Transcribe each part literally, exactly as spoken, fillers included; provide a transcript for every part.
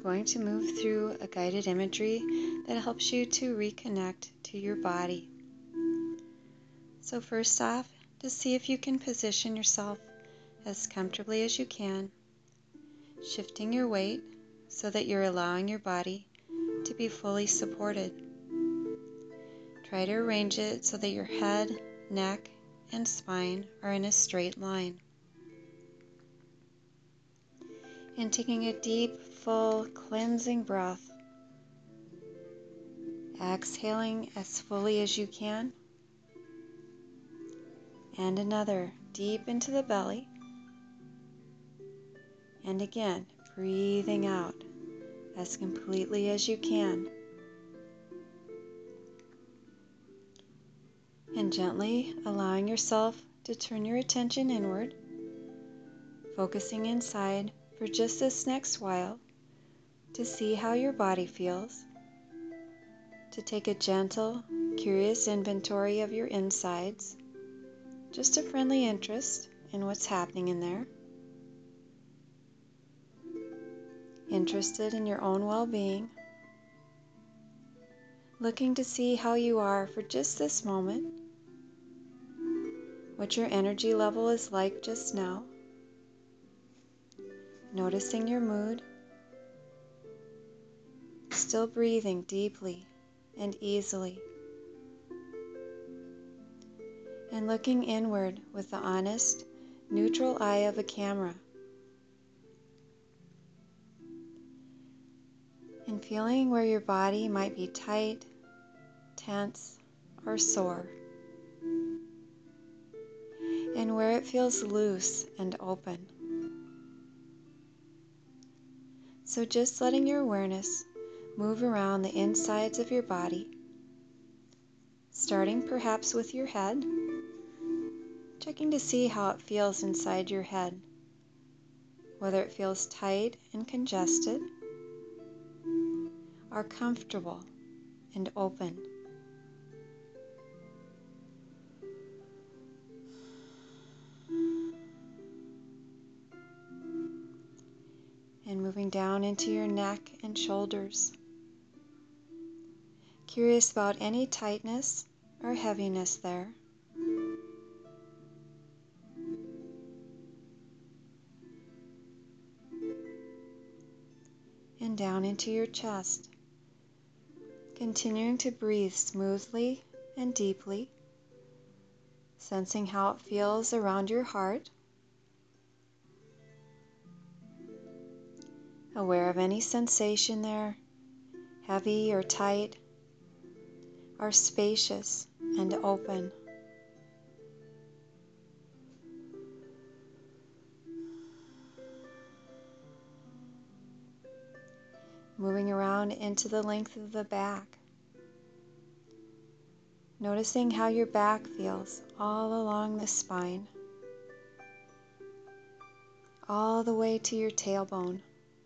going to move through a guided imagery that helps you to reconnect to your body. So first off, just see if you can position yourself as comfortably as you can, shifting your weight so that you're allowing your body to be fully supported. Try to arrange it so that your head, neck, and spine are in a straight line. And taking a deep, full, cleansing breath, exhaling as fully as you can, and another deep into the belly, and again, breathing out as completely as you can. And gently allowing yourself to turn your attention inward, focusing inside for just this next while to see how your body feels, to take a gentle, curious inventory of your insides, just a friendly interest in what's happening in there, interested in your own well-being, looking to see how you are for just this moment, what your energy level is like just now, noticing your mood, still breathing deeply and easily, and looking inward with the honest, neutral eye of a camera, and feeling where your body might be tight, tense, or sore, and where it feels loose and open. So just letting your awareness move around the insides of your body, starting perhaps with your head, checking to see how it feels inside your head, whether it feels tight and congested, or comfortable and open. And moving down into your neck and shoulders, curious about any tightness or heaviness there. And down into your chest, continuing to breathe smoothly and deeply, sensing how it feels around your heart, aware of any sensation there, heavy or tight, or spacious and open. Moving around into the length of the back, noticing how your back feels all along the spine, all the way to your tailbone.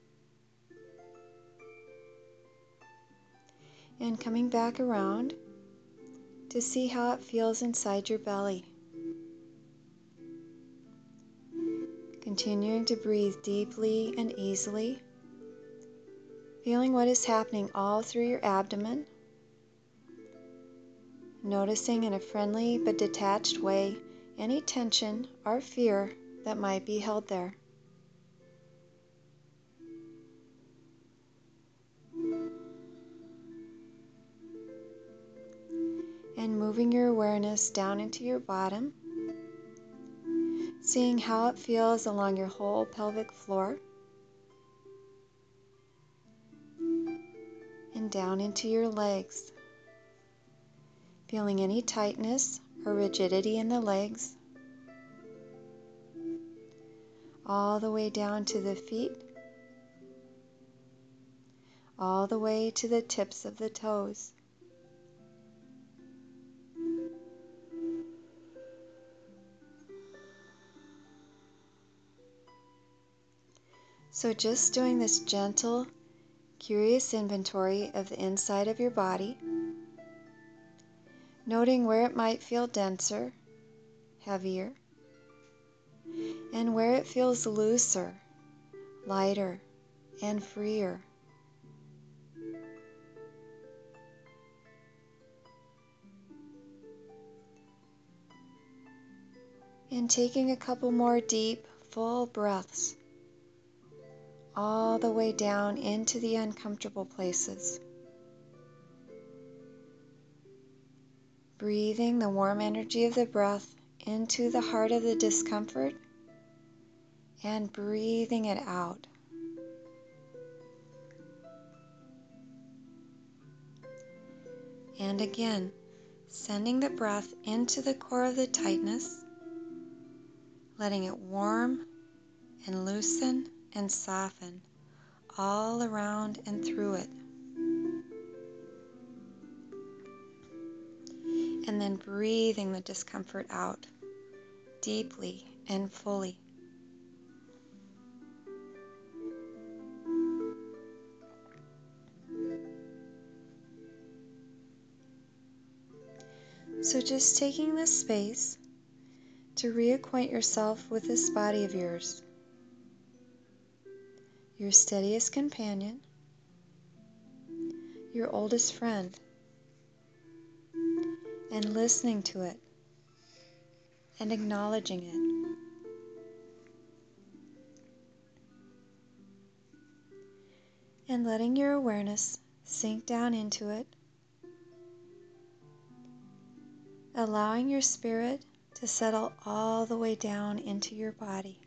And coming back around to see how it feels inside your belly. Continuing to breathe deeply and easily, feeling what is happening all through your abdomen, noticing in a friendly but detached way any tension or fear that might be held there. And moving your awareness down into your bottom, seeing how it feels along your whole pelvic floor, and down into your legs, feeling any tightness or rigidity in the legs, all the way down to the feet, all the way to the tips of the toes. So just doing this gentle, curious inventory of the inside of your body, noting where it might feel denser, heavier, and where it feels looser, lighter, and freer. And taking a couple more deep, full breaths all the way down into the uncomfortable places. Breathing the warm energy of the breath into the heart of the discomfort and breathing it out. And again, sending the breath into the core of the tightness, letting it warm and loosen and soften all around and through it. And then breathing the discomfort out deeply and fully. So just taking this space to reacquaint yourself with this body of yours, your steadiest companion, your oldest friend, and listening to it and acknowledging it. And letting your awareness sink down into it, allowing your spirit to settle all the way down into your body,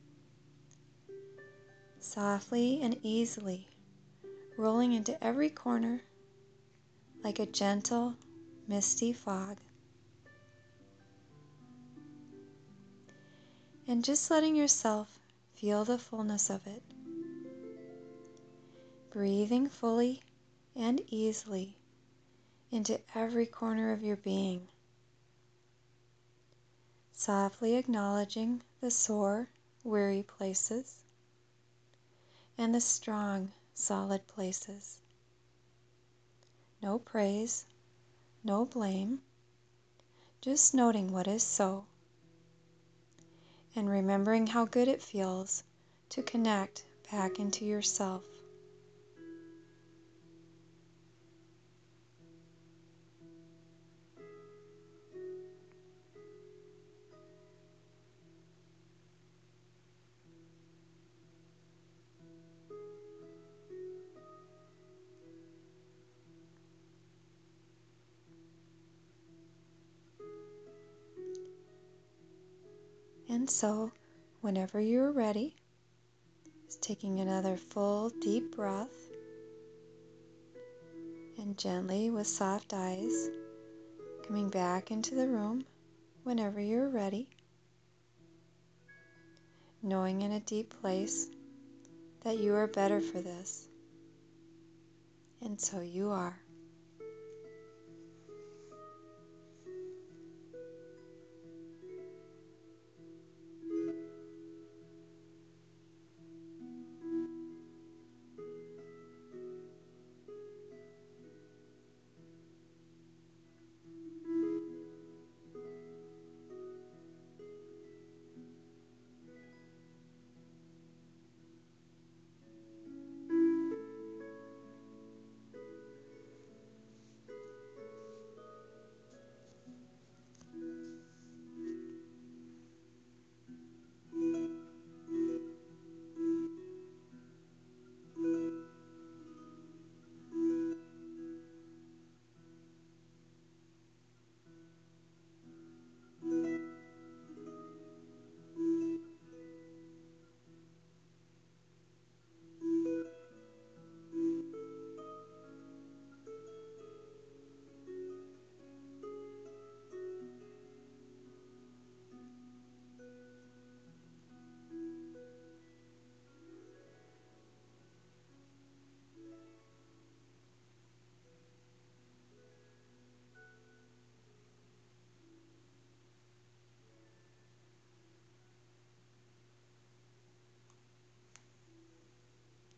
softly and easily rolling into every corner like a gentle, misty fog. And just letting yourself feel the fullness of it, breathing fully and easily into every corner of your being, softly acknowledging the sore, weary places and the strong, solid places. No praise, no blame, just noting what is so, and remembering how good it feels to connect back into yourself. And so, whenever you're ready, just taking another full deep breath and gently with soft eyes coming back into the room whenever you're ready, knowing in a deep place that you are better for this, and so you are.